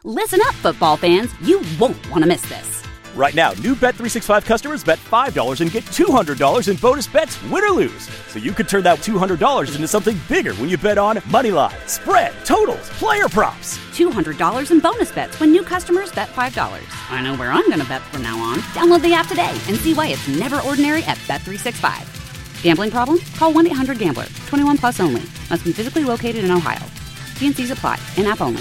Listen up, football fans. You won't want to miss this. Right now, new Bet365 customers bet $5 and get $200 in bonus bets, win or lose. So you could turn that $200 into something bigger when you bet on money line, spread, totals, player props. $200 in bonus bets when new customers bet $5. I know where I'm going to bet from now on. Download the app today and see why it's never ordinary at Bet365. Gambling problem? Call 1-800-GAMBLER. 21 plus only. Must be physically located in Ohio. T&Cs apply. In-app only.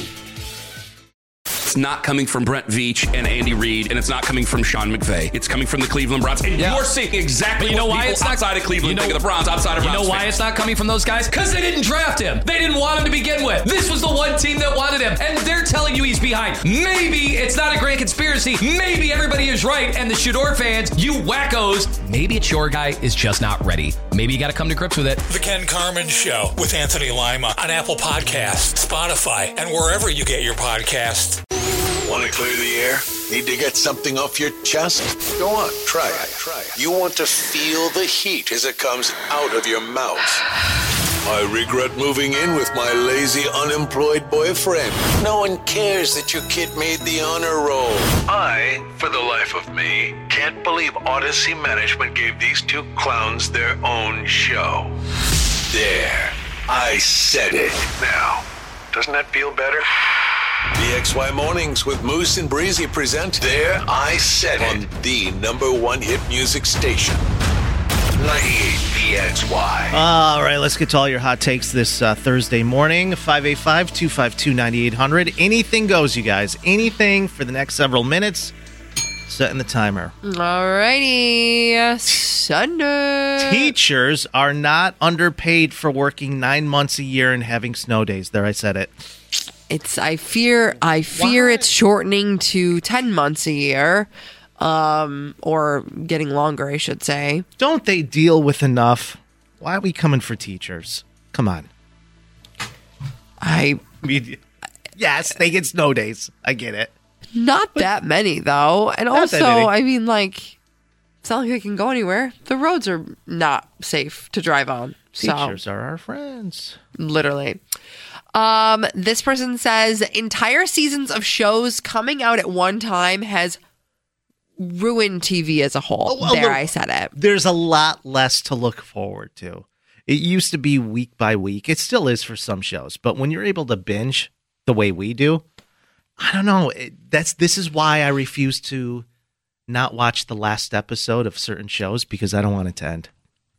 It's not coming from Brent Veach and Andy Reid, and it's not coming from Sean McVay. It's coming from the Cleveland Browns. And you're seeing exactly what people outside of Cleveland think of the Browns, outside of Browns. You know why it's not coming from those guys? Because they didn't draft him. They didn't want him to begin with. This was the one team that wanted him, and they're telling you he's behind. Maybe it's not a grand conspiracy. Maybe everybody is right, and the Shador fans, you wackos, maybe it's your guy is just not ready. Maybe you got to come to grips with it. The Ken Carman Show with Anthony Lima on Apple Podcasts, Spotify, and wherever you get your podcasts. Want to clear the air? Need to get something off your chest? Go on, try it. You want to feel the heat as it comes out of your mouth. I regret moving in with my lazy, unemployed boyfriend. No one cares that your kid made the honor roll. I, for the life of me, can't believe Odyssey Management gave these two clowns their own show. There. I said it. Now, doesn't that feel better? BXY Mornings with Moose and Breezy present There I Said It on the #1 hit music station, 98 BXY. All right, let's get to all your hot takes this Thursday morning. 585-252-9800. Anything goes, you guys. Anything for the next several minutes. Setting the timer. Alrighty. Sunday. Teachers are not underpaid for working 9 months a year and having snow days. There, I said it. I fear it's shortening to 10 months a year, or getting longer, I should say. Don't they deal with enough? Why are we coming for teachers? Come on. Yes, they get snow days. I get it. Not that many, though. And also, I mean, like, it's not like they can go anywhere. The roads are not safe to drive on. Teachers are our friends. Literally. This person says entire seasons of shows coming out at one time has ruined TV as a whole. I said it. There's a lot less to look forward to. It used to be week by week. It still is for some shows. But when you're able to binge the way we do, I don't know. This is why I refuse to not watch the last episode of certain shows, because I don't want it to end.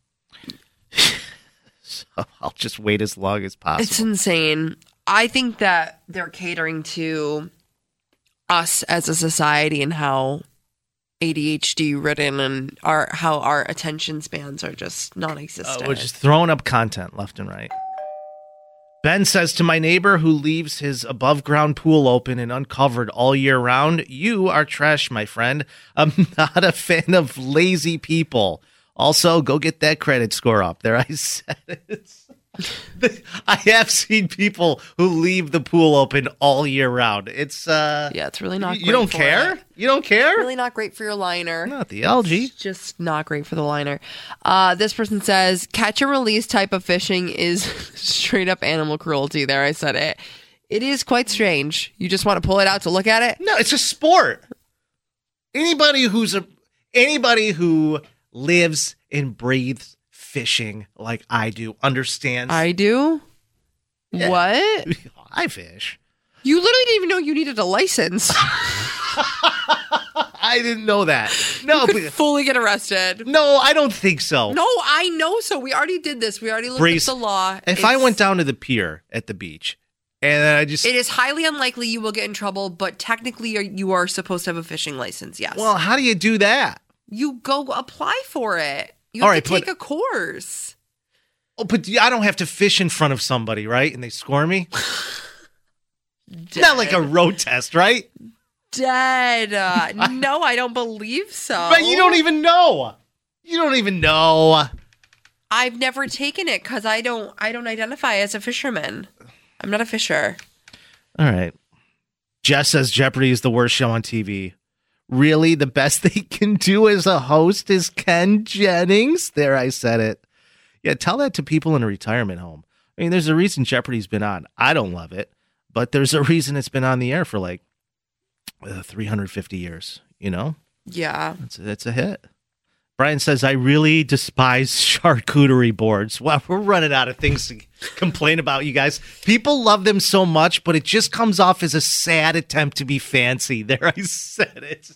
So I'll just wait as long as possible. It's insane. I think that they're catering to us as a society and how ADHD ridden and how our attention spans are just non-existent. We're just throwing up content left and right. Ben says to my neighbor who leaves his above-ground pool open and uncovered all year round, "You are trash, my friend. I'm not a fan of lazy people. Also, go get that credit score up." There, I said it. I have seen people who leave the pool open all year round. It's it's really not. You don't care? You don't care? Really not great for your liner. Not the algae. It's just not great for the liner. This person says catch and release type of fishing is straight up animal cruelty. There, I said it. It is quite strange. You just want to pull it out to look at it? No, it's a sport. Anybody who lives and breathes fishing like I do understands. I do? Yeah. What? I fish. You literally didn't even know you needed a license. I didn't know that. No, you could fully get arrested. No, I don't think so. No, I know so. We already did this. We already looked at the law. If I went down to the pier at the beach and then it is highly unlikely you will get in trouble, but technically you are supposed to have a fishing license, yes. Well, how do you do that? You go apply for it. You have to take a course. Oh, but I don't have to fish in front of somebody, right? And they score me? Not like a road test, right? Dead. No, I don't believe so. But you don't even know. I've never taken it because I don't identify as a fisherman. I'm not a fisher. All right. Jess says Jeopardy is the worst show on TV. Really, the best they can do as a host is Ken Jennings? There, I said it. Yeah, tell that to people in a retirement home. I mean, there's a reason Jeopardy's been on. I don't love it, but there's a reason it's been on the air for like 350 years, you know? Yeah. It's a hit. Brian says, I really despise charcuterie boards. Well, we're running out of things to complain about, you guys. People love them so much, but it just comes off as a sad attempt to be fancy. There, I said it.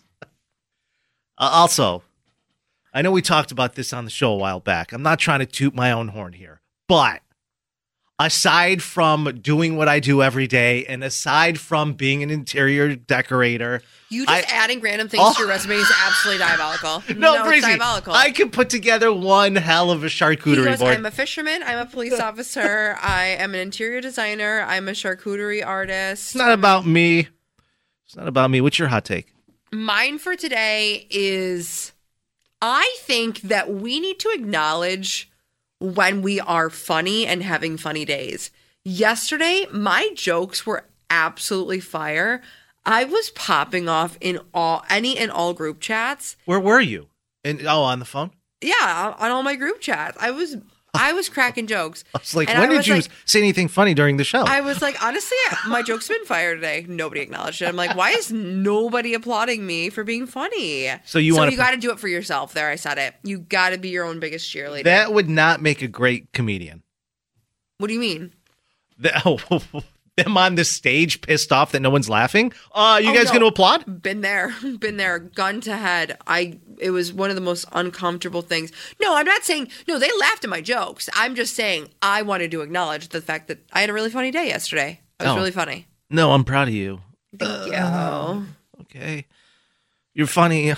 Also, I know we talked about this on the show a while back. I'm not trying to toot my own horn here, but aside from doing what I do every day and aside from being an interior decorator, you just adding random things to your resume is absolutely diabolical. No, it's diabolical. I can put together one hell of a charcuterie board. I'm a fisherman. I'm a police officer. I am an interior designer. I'm a charcuterie artist. It's not about me. It's not about me. What's your hot take? Mine for today is I think that we need to acknowledge when we are funny and having funny days. Yesterday, my jokes were absolutely fire. I was popping off in any and all group chats. Where were you? On the phone? Yeah, on all my group chats. I was cracking jokes. I was like, when did you say anything funny during the show? I was like, honestly, my joke's been fire today. Nobody acknowledged it. I'm like, why is nobody applauding me for being funny? So you got to do it for yourself. There, I said it. You got to be your own biggest cheerleader. That would not make a great comedian. What do you mean? Them on the stage pissed off that no one's laughing? You guys going to applaud? Been there, gun to head. It was one of the most uncomfortable things. No, I'm not saying, no, they laughed at my jokes. I'm just saying I wanted to acknowledge the fact that I had a really funny day yesterday. It was really funny. No, I'm proud of you. Thank you. Okay. You're funny.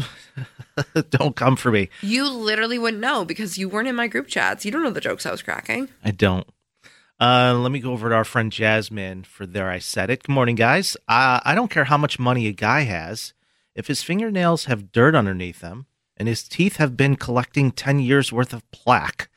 Don't come for me. You literally wouldn't know because you weren't in my group chats. You don't know the jokes I was cracking. I don't. Let me go over to our friend Jasmine for There I Said It. Good morning, guys. I don't care how much money a guy has. If his fingernails have dirt underneath them and his teeth have been collecting 10 years worth of plaque,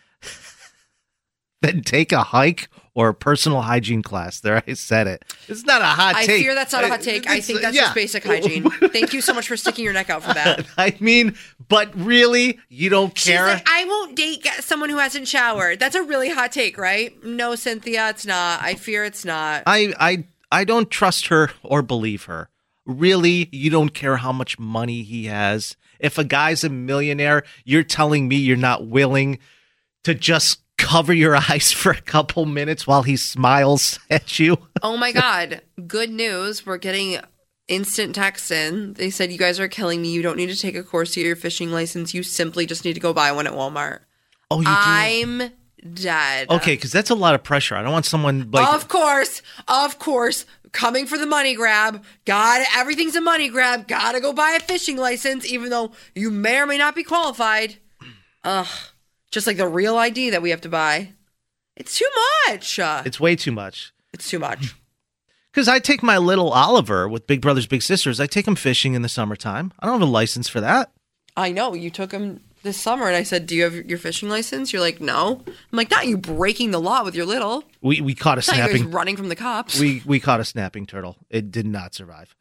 then take a hike or a personal hygiene class. There I said it. It's not a hot take. I fear that's not a hot take. I think that's just basic hygiene. Thank you so much for sticking your neck out for that. I mean, but really, you don't care? She's like, I won't date someone who hasn't showered. That's a really hot take, right? No, Cynthia, it's not. I fear it's not. I don't trust her or believe her. Really, you don't care how much money he has. If a guy's a millionaire, you're telling me you're not willing to just cover your eyes for a couple minutes while he smiles at you? Oh my God. Good news. We're getting instant texts in. They said, you guys are killing me. You don't need to take a course to get your fishing license. You simply just need to go buy one at Walmart. Oh, you do? I'm dead. Okay, because that's a lot of pressure. I don't want someone like... Of course. Coming for the money grab. Everything's a money grab. Gotta go buy a fishing license, even though you may or may not be qualified. Ugh. Just like the real ID that we have to buy. It's too much. It's way too much. It's too much. Because I take my little Oliver with Big Brothers Big Sisters. I take him fishing in the summertime. I don't have a license for that. I know. You took him this summer, and I said, do you have your fishing license? You're like, no. I'm like, not you breaking the law with your little. We caught a snapping... You guys running from the cops. We caught a snapping turtle. It did not survive.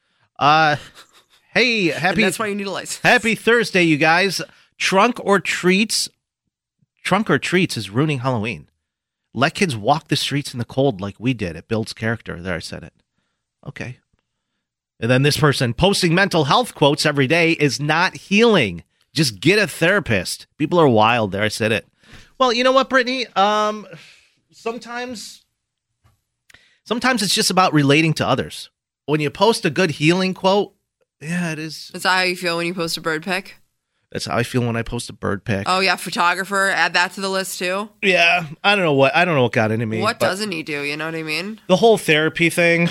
Hey, happy... And that's why you need a license. Happy Thursday, you guys. Trunk or treats is ruining Halloween. Let kids walk the streets in the cold like we did. It builds character. There, I said it. Okay. And then this person, posting mental health quotes every day is not healing. Just get a therapist. People are wild. There, I said it. Well, you know what, Brittany? Sometimes it's just about relating to others. When you post a good healing quote, yeah, it is. Is that how you feel when you post a bird pic? That's how I feel when I post a bird pic. Oh yeah, photographer, add that to the list too. Yeah, I don't know what got into me. What doesn't he do? You know what I mean? The whole therapy thing.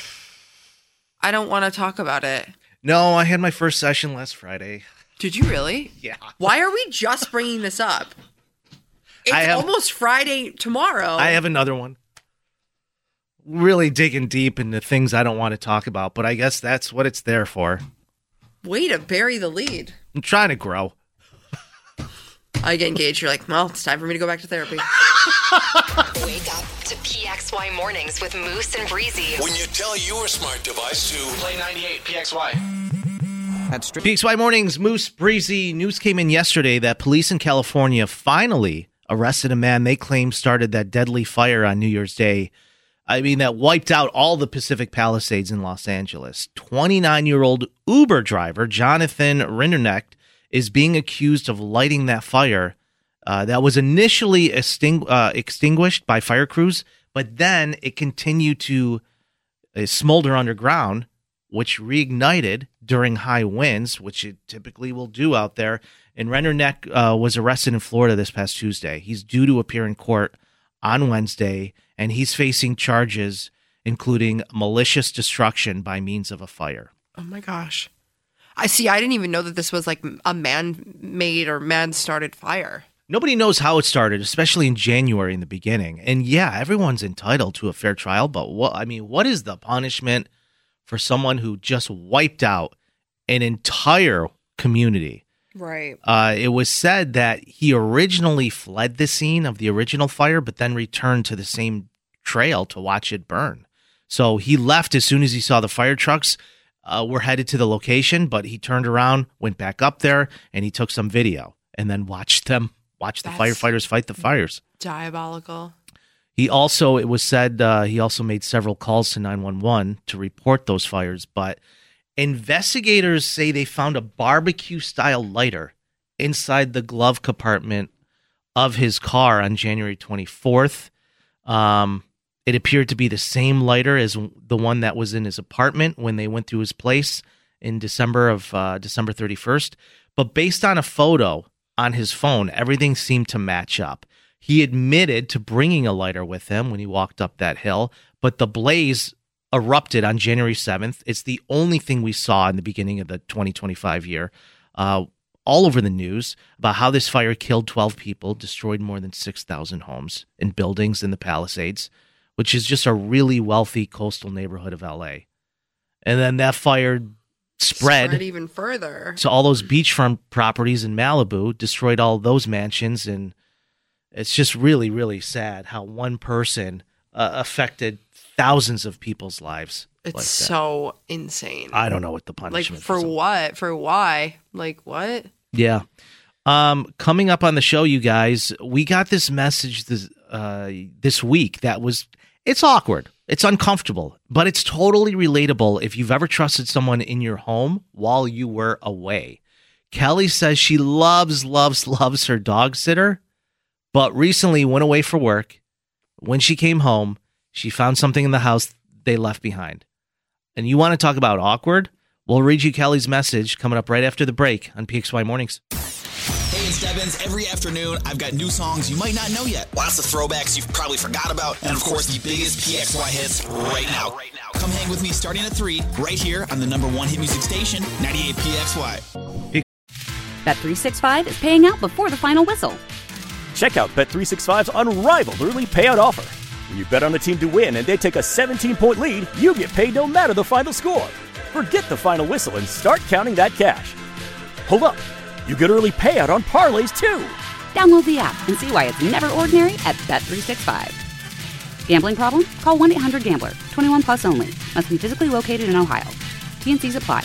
I don't want to talk about it. No, I had my first session last Friday. Did you really? Yeah. Why are we just bringing this up? It's almost Friday tomorrow. I have another one. Really digging deep into things I don't want to talk about, but I guess that's what it's there for. Way to bury the lead. I'm trying to grow. I get engaged. You're like, well, it's time for me to go back to therapy. Wake up to PXY Mornings with Moose and Breezy. When you tell your smart device to play 98 PXY. That's true. PXY Mornings, Moose, Breezy. News came in yesterday that police in California finally arrested a man they claim started that deadly fire on New Year's Day. that wiped out all the Pacific Palisades in Los Angeles. 29-year-old Uber driver Jonathan Rinderknecht is being accused of lighting that fire that was initially extinguished by fire crews, but then it continued to smolder underground, which reignited during high winds, which it typically will do out there. And Rinderknecht was arrested in Florida this past Tuesday. He's due to appear in court on Wednesday, and he's facing charges including malicious destruction by means of a fire. Oh my gosh. I didn't even know that this was like a man-made or man-started fire. Nobody knows how it started, especially in January in the beginning. And yeah, everyone's entitled to a fair trial, but what is the punishment for someone who just wiped out an entire community? Right. It was said that he originally fled the scene of the original fire, but then returned to the same trail to watch it burn. So he left as soon as he saw the fire trucks were headed to the location, but he turned around, went back up there, and he took some video and then watched the firefighters fight the fires. Diabolical. He also, it was said, he also made several calls to 911 to report those fires, but investigators say they found a barbecue-style lighter inside the glove compartment of his car on January 24th. It appeared to be the same lighter as the one that was in his apartment when they went through his place in December 31st. But based on a photo on his phone, everything seemed to match up. He admitted to bringing a lighter with him when he walked up that hill, but the blaze erupted on January 7th. It's the only thing we saw in the beginning of the 2025 year, all over the news about how this fire killed 12 people, destroyed more than 6,000 homes and buildings in the Palisades, which is just a really wealthy coastal neighborhood of LA. And then that fire spread even further. So all those beachfront properties in Malibu, destroyed all those mansions, and it's just really, really sad how one person affected thousands of people's lives. It's like so insane. I don't know what the punishment is. For what? For why? Like what? Yeah. Coming up on the show, you guys, we got this message this week that it's awkward. It's uncomfortable, but it's totally relatable if you've ever trusted someone in your home while you were away. Kelly says she loves her dog sitter, but recently went away for work. When she came home, she found something in the house they left behind. And you want to talk about awkward? We'll read you Kelly's message coming up right after the break on PXY Mornings. Hey, it's Stebbins. Every afternoon, I've got new songs you might not know yet. Lots of throwbacks you've probably forgot about. And, of course, the biggest PXY hits right now. Come hang with me starting at 3, right here on the #1 hit music station, 98 PXY. Bet365 is paying out before the final whistle. Check out Bet365's unrivaled early payout offer. When you bet on a team to win and they take a 17-point lead, you get paid no matter the final score. Forget the final whistle and start counting that cash. Hold up. You get early payout on parlays, too. Download the app and see why it's never ordinary at Bet365. Gambling problem? Call 1-800-GAMBLER. 21 plus only. Must be physically located in Ohio. T&Cs apply.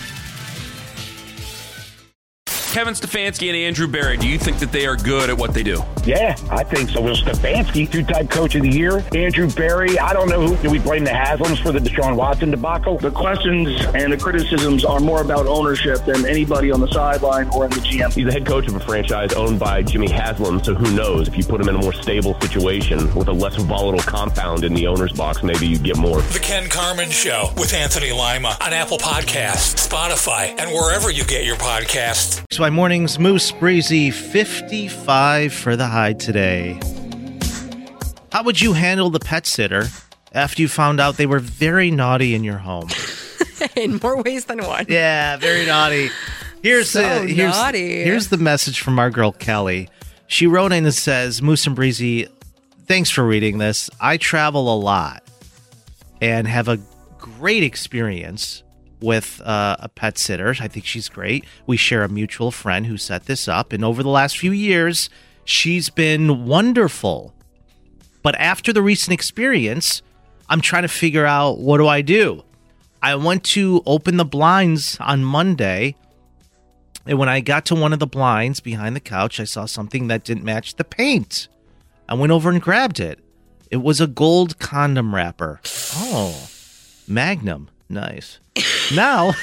Kevin Stefanski and Andrew Berry, do you think that they are good at what they do? Yeah, I think so. Will Stefanski, two-time coach of the year. Andrew Berry, I don't know do we blame the Haslams for the Deshaun Watson debacle? The questions and the criticisms are more about ownership than anybody on the sideline or in the GM. He's the head coach of a franchise owned by Jimmy Haslam, so who knows? If you put him in a more stable situation with a less volatile compound in the owner's box, maybe you get more. The Ken Carman Show with Anthony Lima on Apple Podcasts, Spotify, and wherever you get your podcasts. My mornings, Moose Breezy, 55 for the high today. How would you handle the pet sitter after you found out they were very naughty in your home? In more ways than one. Yeah, very naughty. Here's the message from our girl Kelly. She wrote in and says, Moose and Breezy, thanks for reading this. I travel a lot and have a great experience with a pet sitter. I think she's great. We share a mutual friend who set this up, and over the last few years, she's been wonderful. But after the recent experience, I'm trying to figure out, what do I do? I went to open the blinds on Monday, and when I got to one of the blinds behind the couch, I saw something that didn't match the paint. I went over and grabbed it. It was a gold condom wrapper. Oh, Magnum. Nice. Now,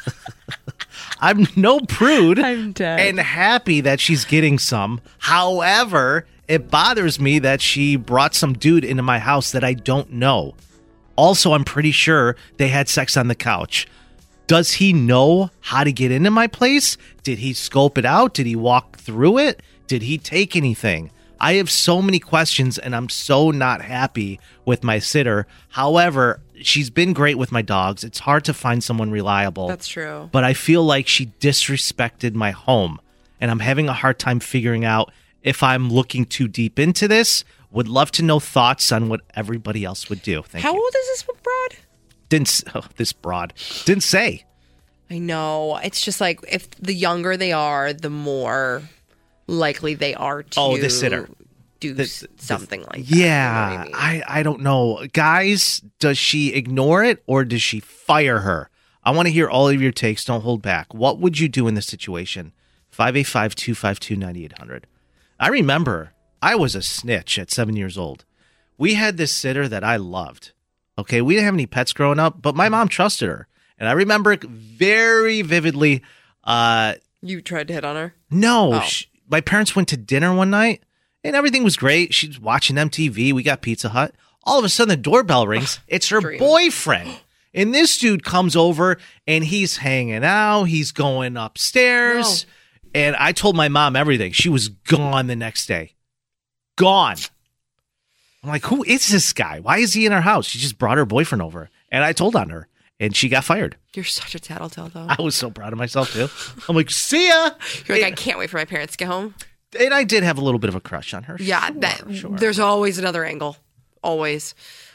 I'm no prude. I'm dead. And happy that she's getting some. However, it bothers me that she brought some dude into my house that I don't know. Also, I'm pretty sure they had sex on the couch. Does he know how to get into my place? Did he scope it out? Did he walk through it? Did he take anything? I have so many questions, and I'm so not happy with my sitter. However, she's been great with my dogs. It's hard to find someone reliable. That's true. But I feel like she disrespected my home, and I'm having a hard time figuring out if I'm looking too deep into this. Would love to know thoughts on what everybody else would do. Thank you. How old is this broad? This broad didn't say. I know. It's just like if the younger they are, the more likely they are to the sitter do something like that. Yeah, You know what I mean? I don't know. Guys, does she ignore it or does she fire her? I want to hear all of your takes. Don't hold back. What would you do in this situation? 585-252-9800. I remember I was a snitch at 7 years old. We had this sitter that I loved. Okay, we didn't have any pets growing up, but my mom trusted her. And I remember it very vividly. You tried to hit on her? No. Oh. My parents went to dinner one night, and everything was great. She's watching MTV. We got Pizza Hut. All of a sudden, the doorbell rings. It's her boyfriend. And this dude comes over, and he's hanging out. He's going upstairs. No. And I told my mom everything. She was gone the next day. Gone. I'm like, who is this guy? Why is he in our house? She just brought her boyfriend over. And I told on her. And she got fired. You're such a tattletale, though. I was so proud of myself, too. I'm like, see ya. You're like, I can't wait for my parents to get home. And I did have a little bit of a crush on her. Yeah, Sure. There's always another angle. Always.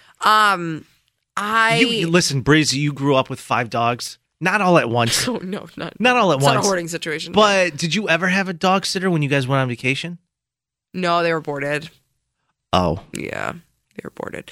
You listen, Breezy, you grew up with 5 dogs. Not all at once. Oh, no, not all at it's once. Not a hoarding situation. But did you ever have a dog sitter when you guys went on vacation? No, they were boarded. Oh. Yeah, they were boarded.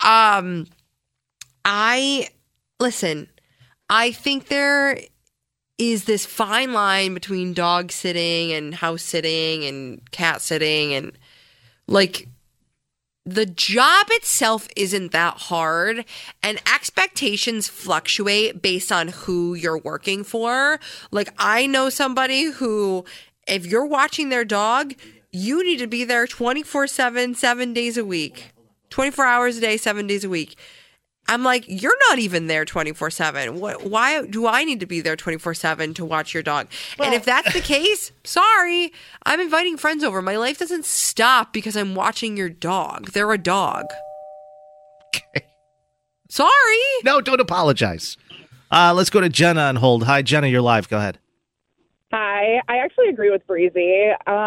Listen, I think there is this fine line between dog sitting and house sitting and cat sitting, and like the job itself isn't that hard, and expectations fluctuate based on who you're working for. Like, I know somebody who, if you're watching their dog, you need to be there 24/7, 7 days a week, 24 hours a day, 7 days a week. I'm like, you're not even there 24/7. Why do I need to be there 24/7 to watch your dog? And if that's the case, sorry, I'm inviting friends over. My life doesn't stop because I'm watching your dog. They're a dog. Okay. Sorry. No, don't apologize. Let's go to Jenna on hold. Hi, Jenna, you're live. Go ahead. Hi. I actually agree with Breezy.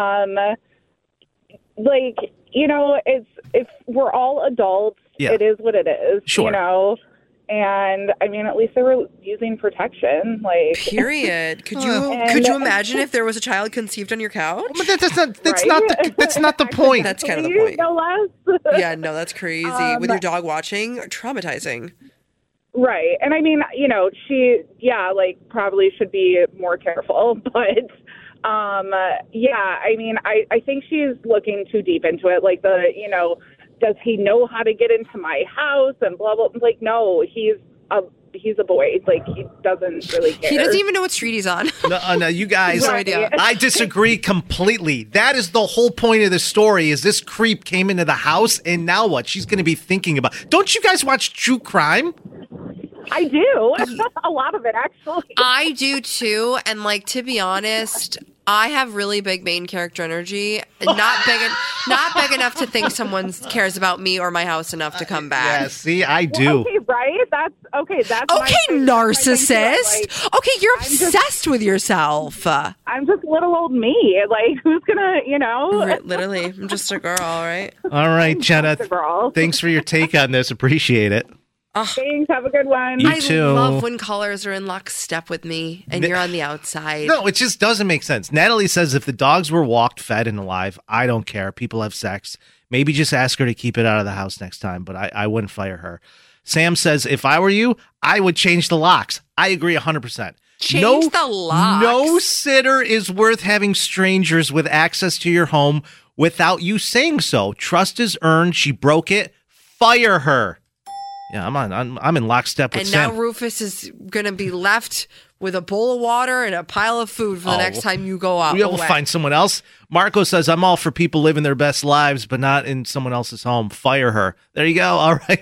If we're all adults, it is what it is. Sure. And I mean, at least they were using protection. Period. Could you imagine if there was a child conceived on your couch? But that's not the point. That's kind of the point. No less. Yeah, no, that's crazy. With your dog watching, traumatizing. Right. And I mean, she, probably should be more careful. But, I mean, I think she's looking too deep into it. Does he know how to get into my house and blah, blah. Like, no, he's a boy. Like, he doesn't really care. He doesn't even know what street he's on. No, you guys, No idea. I disagree completely. That is the whole point of the story, is this creep came into the house, and now what? She's going to be thinking about. Don't you guys watch true crime? I do. A lot of it, actually. I do, too. And, to be honest, I have really big main character energy. Not big enough to think someone cares about me or my house enough to come back. Yeah, see, I do. Okay, right? That's okay, narcissist. Okay, you're obsessed with yourself. I'm just little old me. Like, who's gonna, Literally, I'm just a girl, all right? All right, Jenna. Thanks for your take on this. Appreciate it. Thanks. Have a good one. You too. I love when callers are in lockstep with me and you're on the outside. No, it just doesn't make sense. Natalie says if the dogs were walked, fed, and alive, I don't care. People have sex. Maybe just ask her to keep it out of the house next time, but I wouldn't fire her. Sam says, if I were you, I would change the locks. I agree 100%. Change the locks? No sitter is worth having strangers with access to your home without you saying so. Trust is earned. She broke it. Fire her. Yeah, I'm in lockstep with and Sam. now Rufus is going to be left with a bowl of water and a pile of food for the next time you go out. We'll find someone else. Marco says, I'm all for people living their best lives, but not in someone else's home. Fire her. There you go. All right.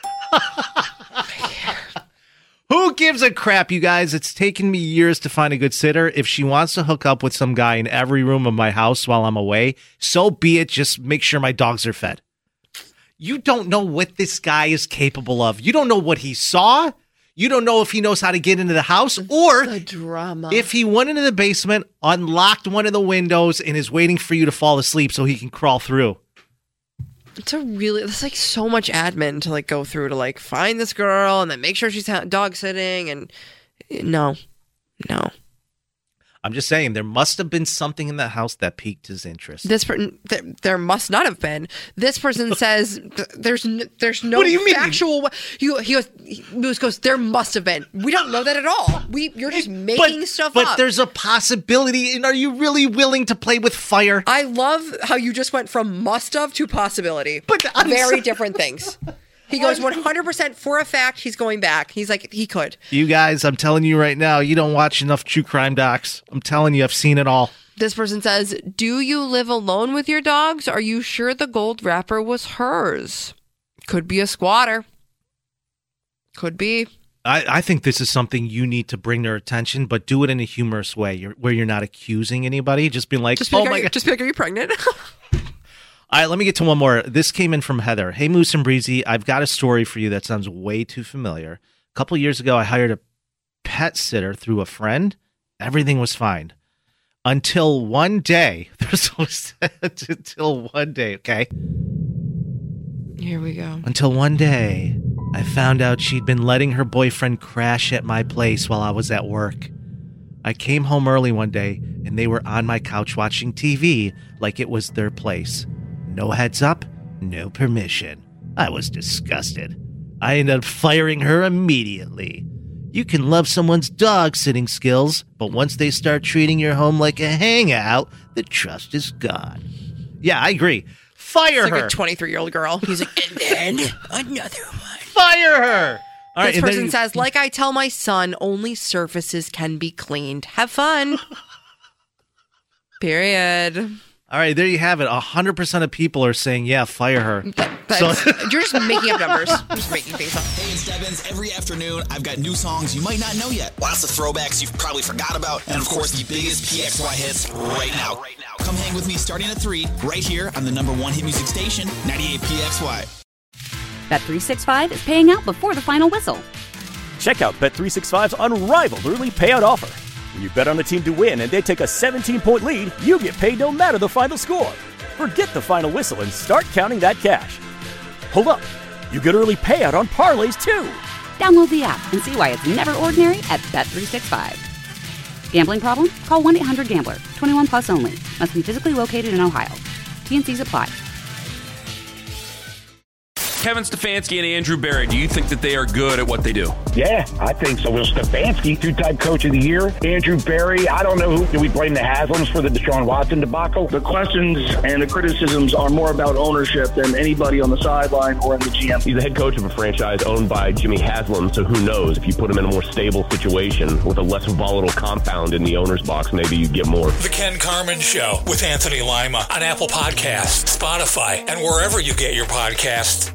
Who gives a crap, you guys? It's taken me years to find a good sitter. If she wants to hook up with some guy in every room of my house while I'm away, so be it. Just make sure my dogs are fed. You don't know what this guy is capable of. You don't know what he saw. You don't know if he knows how to get into the house or the drama. If he went into the basement, unlocked one of the windows, and is waiting for you to fall asleep so he can crawl through. It's like so much admin to like go through to like find this girl and then make sure she's dog sitting and no. I'm just saying there must have been something in that house that piqued his interest. There must not have been. This person says there's no what do you mean? factual. Moose goes, there must have been. We don't know that at all. You're just making stuff up. But there's a possibility. And are you really willing to play with fire? I love how you just went from must have to possibility. But very different things. He goes 100% for a fact he's going back. He's like, he could. You guys, I'm telling you right now, you don't watch enough true crime docs. I'm telling you, I've seen it all. This person says, do you live alone with your dogs? Are you sure the gold wrapper was hers? Could be a squatter. Could be. I think this is something you need to bring their attention, but do it in a humorous way where you're not accusing anybody. Just being like, oh my God. Just be like, are you pregnant? All right, let me get to one more. This came in from Heather. Hey, Moose and Breezy, I've got a story for you that sounds way too familiar. A couple years ago, I hired a pet sitter through a friend. Everything was fine. Until one day. Until one day, okay? Here we go. Until one day, I found out she'd been letting her boyfriend crash at my place while I was at work. I came home early one day, and they were on my couch watching TV like it was their place. No heads up, no permission. I was disgusted. I ended up firing her immediately. You can love someone's dog-sitting skills, but once they start treating your home like a hangout, the trust is gone. Yeah, I agree. Fire it's her. Like a 23-year-old girl. He's like, and then another one. Fire her. All this person says, like I tell my son, only surfaces can be cleaned. Have fun. Period. All right, there you have it. 100% of people are saying, yeah, fire her. You're just making up numbers. You're just making things up. Hey, it's Stebbins. Every afternoon, I've got new songs you might not know yet. Lots of throwbacks you've probably forgot about. And, of course, the biggest PXY hits right now. Come hang with me starting at 3, right here on the #1 hit music station, 98 PXY. Bet365 is paying out before the final whistle. Check out Bet365's unrivaled early payout offer. When you bet on a team to win and they take a 17-point lead, you get paid no matter the final score. Forget the final whistle and start counting that cash. Hold up. You get early payout on parlays, too. Download the app and see why it's never ordinary at Bet365. Gambling problem? Call 1-800-GAMBLER. 21 plus only. Must be physically located in Ohio. T&Cs apply. Kevin Stefanski and Andrew Berry, do you think that they are good at what they do? Yeah, I think so. Will Stefanski, two-time coach of the year. Andrew Berry, I don't know who. Do we blame the Haslams for the Deshaun Watson debacle? The questions and the criticisms are more about ownership than anybody on the sideline or in the GM. He's the head coach of a franchise owned by Jimmy Haslam, so who knows? If you put him in a more stable situation with a less volatile compound in the owner's box, maybe you get more. The Ken Carman Show with Anthony Lima on Apple Podcasts, Spotify, and wherever you get your podcasts.